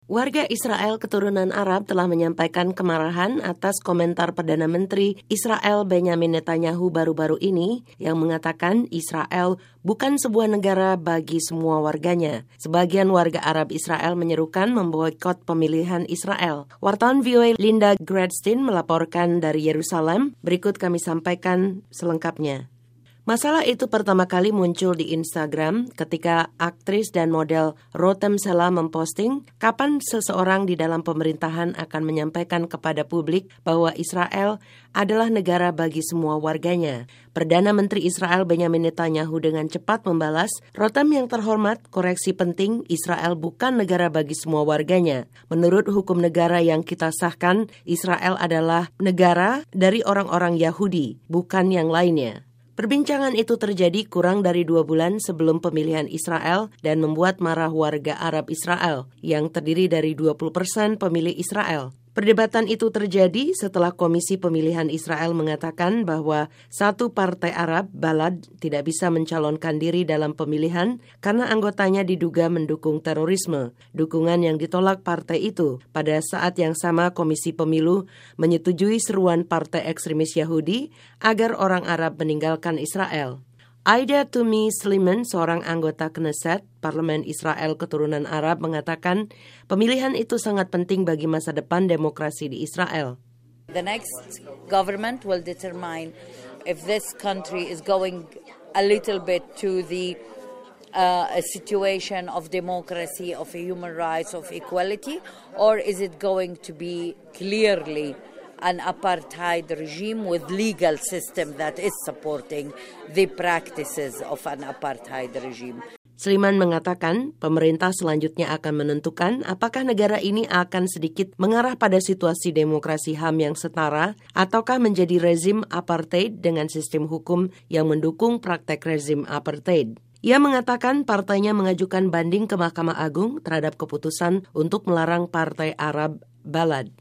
Warga Israel keturunan Arab telah menyampaikan kemarahan atas komentar Perdana Menteri Israel Benjamin Netanyahu baru-baru ini yang mengatakan Israel bukan sebuah negara bagi semua warganya. Sebagian warga Arab Israel menyerukan memboikot pemilihan Israel. Wartawan VOA Linda Gradstein melaporkan dari Yerusalem. Berikut kami sampaikan selengkapnya. Masalah itu pertama kali muncul di Instagram ketika aktris dan model Rotem Sela memposting kapan seseorang di dalam pemerintahan akan menyampaikan kepada publik bahwa Israel adalah negara bagi semua warganya. Perdana Menteri Israel Benjamin Netanyahu dengan cepat membalas, "Rotem yang terhormat, koreksi penting, Israel bukan negara bagi semua warganya. Menurut hukum negara yang kita sahkan, Israel adalah negara dari orang-orang Yahudi, bukan yang lainnya." Perbincangan itu terjadi kurang dari 2 bulan sebelum pemilihan Israel dan membuat marah warga Arab Israel yang terdiri dari 20% pemilih Israel. Perdebatan itu terjadi setelah Komisi Pemilihan Israel mengatakan bahwa satu partai Arab, Balad, tidak bisa mencalonkan diri dalam pemilihan karena anggotanya diduga mendukung terorisme, dukungan yang ditolak partai itu. Pada saat yang sama, Komisi Pemilu menyetujui seruan partai ekstremis Yahudi agar orang Arab meninggalkan Israel. Aida Tumi Sliman, seorang anggota Knesset, Parlemen Israel keturunan Arab, mengatakan pemilihan itu sangat penting bagi masa depan demokrasi di Israel. The next government will determine if this country is going a little bit to the a situation of democracy, of human rights, of equality, or is it going to be clearly an apartheid regime with legal system that is supporting the practices of an apartheid regime. Sliman mengatakan pemerintah selanjutnya akan menentukan apakah negara ini akan sedikit mengarah pada situasi demokrasi HAM yang setara ataukah menjadi rezim apartheid dengan sistem hukum yang mendukung praktek rezim apartheid. Ia mengatakan partainya mengajukan banding ke Mahkamah Agung terhadap keputusan untuk melarang partai Arab Balad.